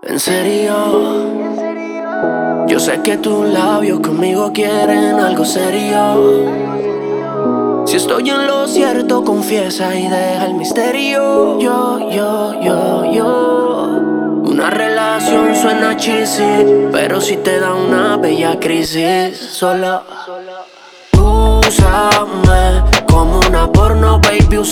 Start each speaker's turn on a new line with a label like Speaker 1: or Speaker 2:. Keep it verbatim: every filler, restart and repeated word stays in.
Speaker 1: En serio, yo sé que tus labios conmigo quieren algo serio. Si estoy en lo cierto, confiesa y deja el misterio. Yo, yo, yo, yo. Una relación suena cheesy, pero si te da una bella crisis, solo úsame como una porno, baby, úsame.